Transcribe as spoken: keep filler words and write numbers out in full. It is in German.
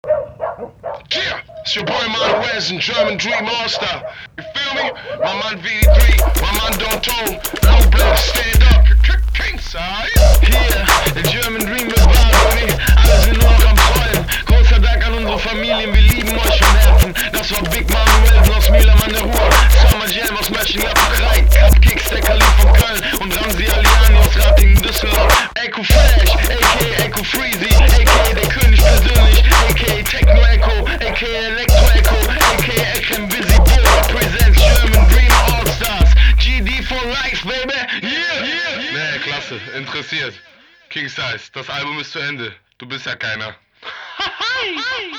Yeah, it's your boy Mon Wes and German Dream All-Star. You feel me? My man V D three, my man Don Tone, Long Black, stand up, king size. Hier, der German Dream wird wahr, Baby. Alle sind nur noch am Träumen. Großer Dank an unsere Familien, wir lieben euch von Herzen. Das war Big Manuel aus Mühlheim an der Ruhr, Summer Jam aus Mönchengladbach Rhein, Cupcakes, der Kalif von Köln und Ramsi Aliani aus Ratingen, Düsseldorf. Echo Fresh, aka Echo Freezy, aka der König persönlich, aka Techno Echo, aka Electro Echo, aka Ekrem Busy Bo, presents German Dream All-Stars. G D for life, baby. Yeah, yeah, yeah. Nee, klasse, interessiert. King Size, das Album ist zu Ende. Du bist ja keiner.